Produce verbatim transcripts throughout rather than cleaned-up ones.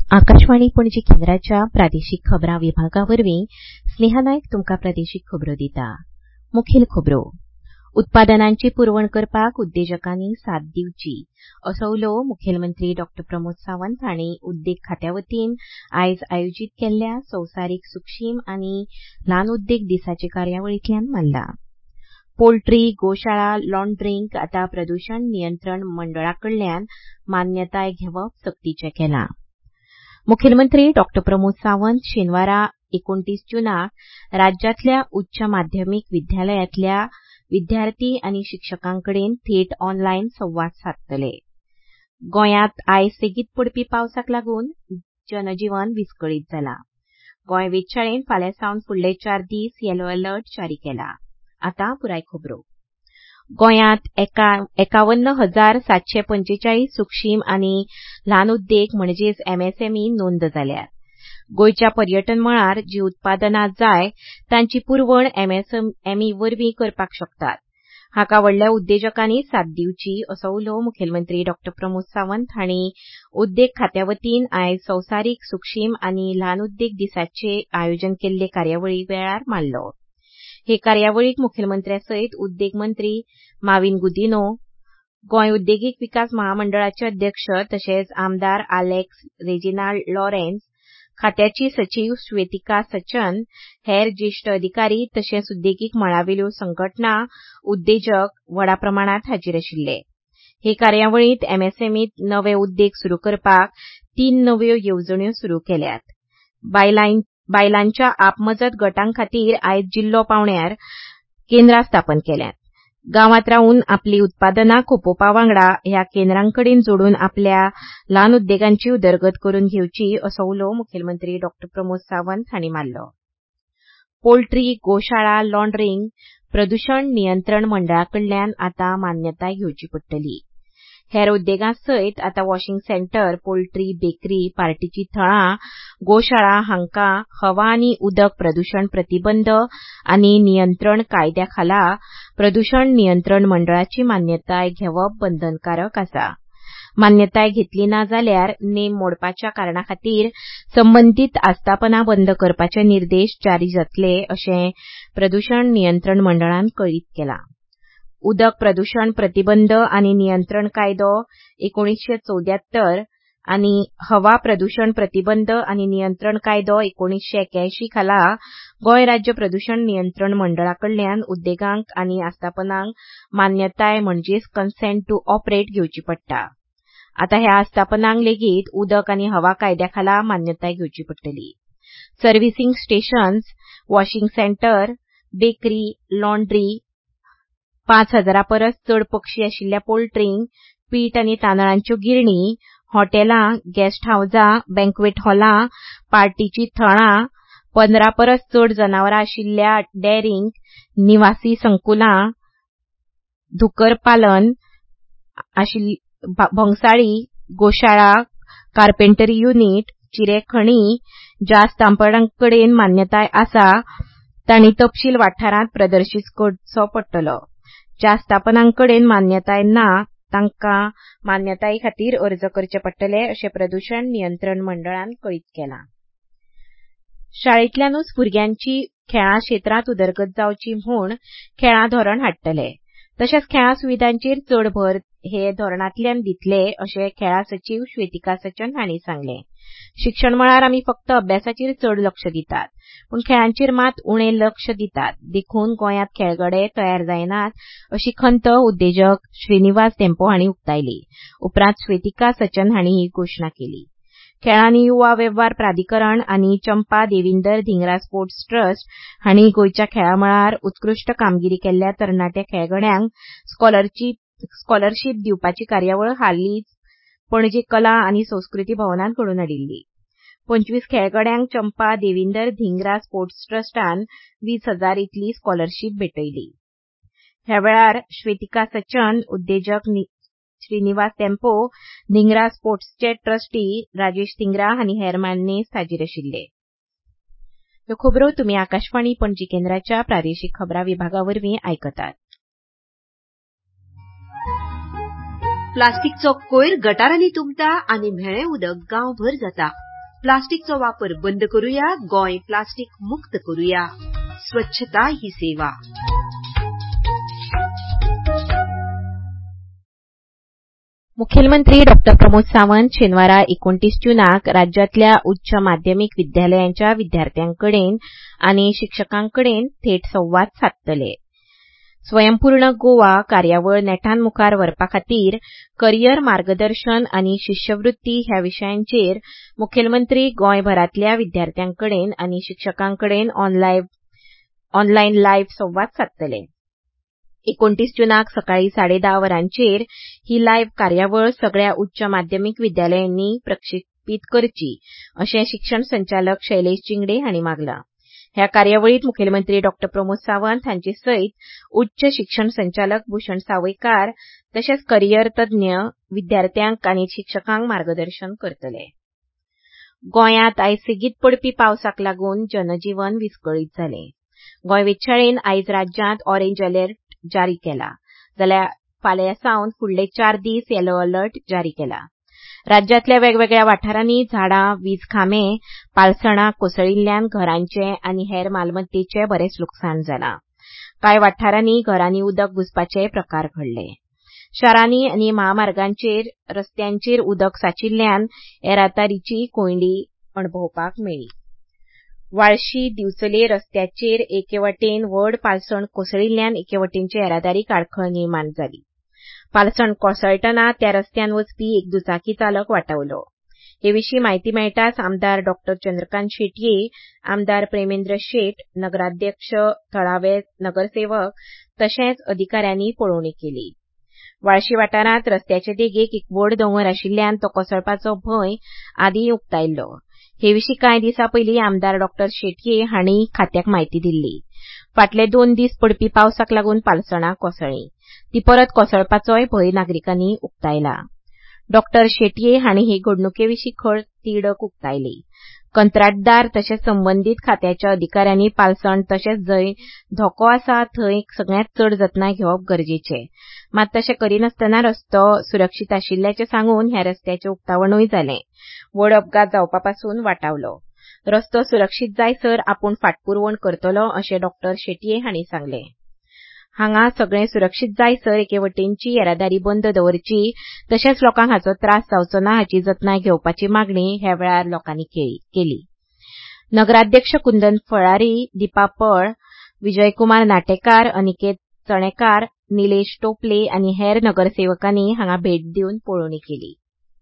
आकाशवाणी पणजी केंद्राच्या प्रादेशीक खबरां विभागावरवीं स्नेहा नायक तुमकां प्रादेशीक खबरो दिता. मुखेल खबरो. उत्पादनांची पुरवण करपाक उद्देजकांनी साथ दिवची असो उलो मुखेलमंत्री डॉ प्रमोद सावंत हांणी उद्देग खात्या वतीन आयज आयोजीत केल्ल्या संवसारीक सूक्ष्म आनी ल्हान उद्देग दिसाचे कार्यावळींतल्यान मारला. पोल्ट्री, गोशाळा, लॉन्ड्रींक आतां प्रदूषण नियंत्रण मंडळाकडल्यान मान्यताय घेवप सक्तीचें केलां. मुखेलमंत्री डॉ प्रमोद सावंत शेनवारा एकोणतीस जूनाक राज्यांतल्या उच्च माध्यमीक विद्यालयांतल्या विद्यार्थी आनी शिक्षकांकडेन थेट ऑनलायन संवाद सादतले. गोंयांत आयज सेगीत पडपी पावसाक लागून जनजीवन विस्कळीत जालां. गोंय वेधशाळेन फाल्यां सावन फुडले चार दीस येलो अलर्ट जारी केला. आतां पुराय खबरो. गोंयांत एकावन्न हजार सातशे पंचेचाळीस सूक्ष्म आनी ल्हान उद्देग म्हणजेच एमएसएमई नोंद जाल्यात. गोंयच्या पर्यटन मळार जी उत्पादनां जाय तांची पुरवण एमएसएमई वरवीं करपाक शकतात. हाका व्हडल्या उद्देजकांनी साथ दिवची असो उलो मुखेलमंत्री डॉ प्रमोद सावंत हांणी उद्देग खात्या वतीन आयज संवसारीक सूक्ष्म आनी ल्हान उद्देग दिसाचे आयोजन केल्ले कार्यावळी वेळार मारलो. हे कार्यावळीक मुखेलमंत्र्या सयत उद्देग मंत्री माविन गुदिन्हो, गोंय उद्देगीक विकास महामंडळाचे अध्यक्ष तशेंच आमदार आलेक्स रेजिनाल्ड लॉरेन्स, खात्याची सचीव श्वेतिका सचन, हेर ज्येश्ठ अधिकारी तशेंच उद्देगीक मळावेल्यो संघटना, उद्देजक व्हडा प्रमाणांत हाजीर आशिल्ले. हे कार्यावळींत एमएसएमईत नवे उद्देग सुरू करपाक तीन नव्यो येवजण्यो सुरू केल्यात. बायलांच्या आपमजत गटां खातीर आयज जिल्लो पावण्यार केंद्रां स्थापन केल्यात. गांवांत रावन आपली उत्पादनां खपोवपा वांगडा ह्या केंद्रांकडेन जोडून आपल्या ल्हान उद्देगांची उदरगत करून घेवची असो उलो मुखेलमंत्री डॉ प्रमोद सावंत हांणी मारलो. पोल्ट्री, गोशाळा, लॉन्ड्रींक प्रदूषण नियंत्रण मंडळाकडल्यान आतां मान्यताय घेवची पडटली. हेर उद्देगां सयत आतां वॉशिंग सेंटर, पोल्ट्री, बेकरी, पार्टीची थळां, गोशाळा हांका हवा आनी उदक प्रदूषण प्रतिबंध आनी नियंत्रण कायद्या खाला प्रदूषण नियंत्रण मंडळाची मान्यताय घेवप बंधनकारक आसा. मान्यताय घेतली ना जाल्यार नेम मोडपाच्या कारणां खातीर संबंदीत आस्थापनां बंद करपाचे निर्देश जारी जातले अशें प्रदूषण नियंत्रण मंडळान कळीत केलां. उदक प्रदूषण प्रतिबंध आनी नियंत्रण कायदो एकोणीसशे चौद्यात्तर आनी हवा प्रदूषण प्रतिबंध आनी नियंत्रण कायदो एकोणीसशे एक्यायशीं खाला गोंय राज्य प्रदूषण नियंत्रण मंडळाकडल्यान उद्देगांक आनी आस्थापनांक मान्यताय म्हणजेच कन्सेंट टू ऑपरेट घेवची पडटा. आतां ह्या आस्थापनांक लेगीत उदक आनी हवा कायद्या खाला मान्यताय घेवची पडटली. Servicing stations, washing center, bakery, laundry, पांच हजारा परस चड पक्षी आशिल्ल्या पोल्ट्रींक, पीठ आनी तांदळांच्यो गिरणी, हॉटेलां, गेस्ट हावजां, बँक्वेट हॉलां, पार्टीची थळां, पंदरा परस चड जनावरां आशिल्ल्या डेअरींक, निवासी संकुलां, धुकर पालन भोंगसाळी, गोशाळा, कार्पेंटरी युनिट, चिरेखणी ज्या आस्थापनांकडेन मान्यताय आसा तांणी तपशील वाठारांत प्रदर्शीत करचो पडटलो. ज्या आस्थापनांकडेन मान्यताय ना तांकां मान्यताये खातीर अर्ज करचे पडटले अशें प्रदूषण नियंत्रण मंडळान कळीत केलां. शाळेंतल्यानूच भुरग्यांची खेळां क्षेत्रांत उदरगत जावची म्हूण खेळां धोरण हाडटले. तशेंच खेळां सुविधांचेर चड भर हे धोरणांतल्यान दितले अशें खेळां सचीव श्वेतिका सचन हांणी सांगलें. शिक्षण मळार आमी फक्त अभ्यासाचेर चड लक्ष दितात पूण खेळांचेर मात उणें लक्ष दितात देखून गोंयांत खेळगडे तयार जायनात अशी खंत उद्देजक श्रीनिवास धेंपो हांणी उक्तायली. उपरांत श्वेतिका सचन हांणी ही घोशणा केली. खेळ आनी युवा वेव्हार प्राधिकरण आनी चंपा देविंदर धिंगरा स्पोर्ट्स ट्रस्ट हांणी गोंयच्या खेळां मळार उत्कृश्ट कामगिरी केल्ल्या तरणाट्या खेळगड्यांक स्कॉलरशीप दिवपाची कार्यावळ हालींच पणजी कला आनी संस्कृती भवनांत घडोवन हाडिल्ली. पंचवीस खेळगड्यांक चंपा देविंदर धिंगरा स्पोर्ट्स ट्रस्टान वीस हजार इतली स्कॉलरशीप भेटयली. ह्या वेळार श्वेतिका सचन, उद्देजक श्रीनिवास धेंपो, धिंगरा स्पोर्ट्सचे ट्रस्टी राजेश धिंगरा आनी हेर मानेस्त हाजीर आशिल्ले. ह्यो खबरो तुमी आकाशवाणी पणजी केंद्राच्या प्रादेशीक खबरां विभागावरवीं आयकतात. प्लास्टिकचो कोयर गटारांनी तुंबता आनी म्हेळें उदक गांवभर जाता. प्लास्टिकचो वापर बंद करूया, गोंय प्लास्टिक मुक्त करूया. स्वच्छता ही सेवा. मुखेलमंत्री डॉक्टर प्रमोद सावंत शेनवारा एकोणतीस जूनाक राज्यातल्या उच्च माध्यमिक विद्यालयांच्या विद्यार्थ्यांकडेन आनी शिक्षकांकडेन थेट संवाद साधतले. स्वयंपूर्ण गोवा कार्यावळ नेटान मुखार व्हरपा खातीर करियर मार्गदर्शन आनी शिश्यवृत्ती ह्या विशयांचेर मुखेलमंत्री गोंयभरातल्या विद्यार्थ्यांकडेन आनी शिक्षकांकडेन ऑनलायन लायव्ह संवाद साधतले. एकोणतीस जूनाक सकाळी साडे धा वरांचेर ही लायव्ह कार्यावळ सगळ्या उच्च माध्यमिक विद्यालयांनी प्रक्षेपीत करची अशें शिक्षण संचालक शैलेश जिंगडे हांणी मागला. ह्या कार्यावळीत मुखेलमंत्री डॉक्टर प्रमोद सावंत हांचे सयत उच्च शिक्षण संचालक भूषण सावयकार तशेंच करियर तज्ञ विद्यार्थ्यांक आनी शिक्षकांक मार्गदर्शन करतले. गोंयांत आयज सेगीत पडपी पावसाक लागून जनजीवन विस्कळीत जालें. गोंय वेधशाळेन आयज राज्यांत ऑरेंज अलर्ट जारी केला जाल्यार फाल्यां सावन फुडले चार दीस येलो अलर्ट जारी केला. राज्यांतल्या वेगवेगळ्या वाठारांनी झाडां, वीज खांबे, पालसणां कोसळिल्ल्यान घरांचे आनी हेर मालमत्तेचे बरेच लुकसाण जालां. कांय वाठारांनी घरांनी उदक घुसपाचे प्रकार घडले. शारांनी आनी महामार्गांचेर रस्त्यांचेर उदक साचिल्ल्यान येरादारीची कोंडी अणभवपाक मेळ्ळी. वाळशी दिवचले रस्त्याचेर एके वटेन व्हड पालसण कोसळिल्ल्यान एके वटेनची येरादारीक आडखळ निर्माण जाली. पालसण कोसळटना त्या रस्त्यान वचपी एक दुचाकी चालक वाटावलो. हे विशीं म्हायती मेळटाच आमदार डॉक्टर चंद्रकांत शेटये, आमदार प्रेमेंद्र शेट, नगराध्यक्ष, थळावे नगरसेवक तशेंच अधिकाऱ्यांनी पळोवणी केली. वाळशी वाठारांत रस्त्याचे देगेक एक व्हड दोंगर आशिल्ल्यान तो कोसळपाचो भंय आदीं उक्तायिल्लो. हे विशीं कांय दिसा पयलीं आमदार डॉक्टर शेटये हांणी खात्याक म्हायती दिल्ली. फाटले दोन दीस पडपी पावसाक लागून पालसणां कोसळ्ळीं. ती परत कोसळपाचोय भंय नागरिकांनी उक्तायला. डॉक्टर शेटये हांणी हे घडणुके विशीं खर तिडक उक्तायली. कंत्राटदार तशेंच संबंदीत खात्याच्या अधिकाऱ्यांनी पालसण तशेंच जंय धोको आसा थंय सगळ्यांत चड जतनाय घेवप गरजेचें. मात तशें करिनासतना रस्तो सुरक्षीत आशिल्ल्याचें सांगून ह्या रस्त्याचें उक्तावणूय जालें. व्हड अपघात जावपा पासून वाटावलो. रस्तो सुरक्षीत जायसर आपूण फाटपुरवण करतलो अशें डॉक्टर शेटये हांणी सांगलें. हांगा सगळें सुरक्षीत जायसर एके वटेनची येरादारी बंद दवरची तशेंच लोकांक हाचो त्रास जावचो ना हाची जतनाय घेवपाची मागणी ह्या वेळार लोकांनी केली. नगराध्यक्ष कुंदन फळारी, दिपा पळ, विजयकुमार नाटेकार, अनिकेत चणेकार, निलेश टोपले आनी हेर नगरसेवकांनी हांगा भेट दिवन पळोवणी केली.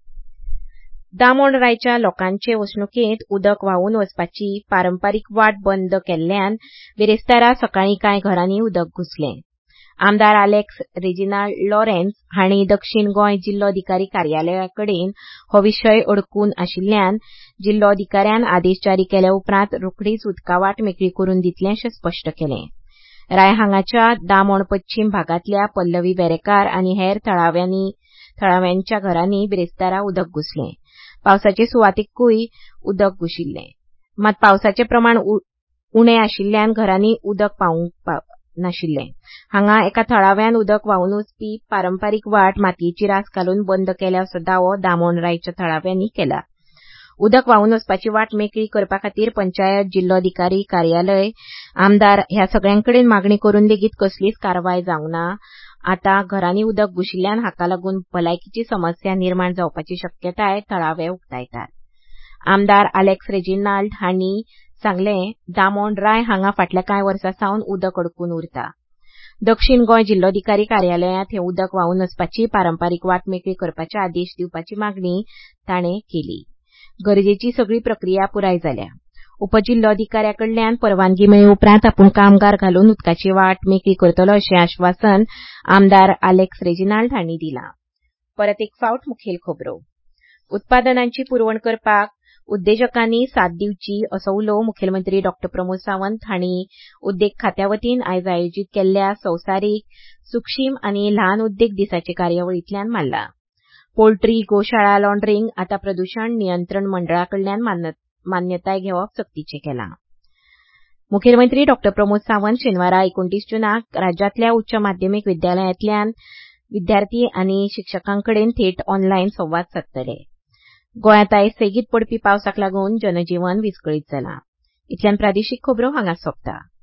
दामोणरायच्या लोकांचे वसणुकेंत उदक व्हांवून वचपाची पारंपारीक वाट बंद केल्ल्यान बिरेस्तारा सकाळीं कांय घरांनी उदक घुसलें. आमदार आलेक्स रेजिनाल्ड लॉरेन्स हांणी दक्षिण गोंय जिल्लोधिकारी कार्यालया कडेन हो विशय अडकून आशिल्ल्यान जिल्लोधिकाऱ्यान आदेश जारी केल्या उपरांत रोखडीच उदका वाट मेकळी करून दितले अशें स्पश्ट केलें. राय हांगाच्या दामोण पश्चिम भागांतल्या पल्लवी बेरेकार आनी हेर थळाव्यांच्या घरांनी बिरेस्तारा उदक घुसलें. पावसाचे सुवातेकूय उदक घुशिल्लें. मात पावसाचें प्रमाण उणें आशिल्ल्यान घरांनी उदक पावूंक नाशिल्लें. हांगा एका थळाव्यान उदक व्हांवून वचपी पारंपारीक वाट मातयेची रास घालून बंद केल्या असो दावो दामोणरायच्या थळाव्यांनी केला. उदक व्हांवून वचपाची वाट मेकळी करपा खातीर पंचायत, जिल्लोधिकारी कार्यालय, आमदार ह्या सगळ्यांकडेन मागणी करून लेगीत कसलीच कारवाय जावंक ना. आतां घरांनी उदक घुशिल्ल्यान हाका लागून भलायकीची समस्या निर्माण जावपाची शक्यताय थळावे उक्तायतात. आमदार आलेक्स रेजिनाल्ड हांणी सांगलें, दामोण राय हांगा फाटल्या कांय वर्सां सावन उदक अडकून उरता. दक्षिण गोंय जिल्लोधिकारी कार्यालयांत हे उदक व्हांवून वचपाची पारंपारीक वाट मेकळी करपाचे आदेश दिवपाची मागणी ताणें केली. गरजेची सगळी प्रक्रिया पुराय जाल्या. उपजिल्लोधिकाऱ्याकडल्यान परवानगी मेळ्ळे उपरांत आपूण कामगार घालून उदकाची वाट मेकळी करतलो अशें आश्वासन आमदार आलेक्स रेजिनाल्ड हांणी दिलां. परत एक फावट मुखेल खबरो. उत्पादनांची पुरवण करपाक उद्देजकांनी साथ दिवची असो उलो मुखेलमंत्री डॉक्टर प्रमोद सावंत हांणी उद्देग खात्या वतीन आयज आयोजीत केल्ल्या संवसारीक सूक्ष्म आनी ल्हान उद्देग दिसाचे कार्यावळींतल्यान मारला. पोल्ट्री गोशाळा लॉन्ड्रींग आतां प्रदूशण नियंत्रण मंडळा कडल्यान मान्यताय घेवप सक्तीचें केलां. मुखेलमंत्री डॉक्टर प्रमोद सावंत शेनवारा एकोणतीस जूनाक राज्यांतल्या उच्च माध्यमीक विद्यालयांतल्यान विद्यार्थी आनी शिक्षकांकडेन थेट ऑनलायन संवाद साधतले. गोंयांत आयज सेगीत पडपी पावसाक लागून जनजीवन विस्कळीत जालां. इतल्यान प्रादेशीक खबरो हांगा सोंपता.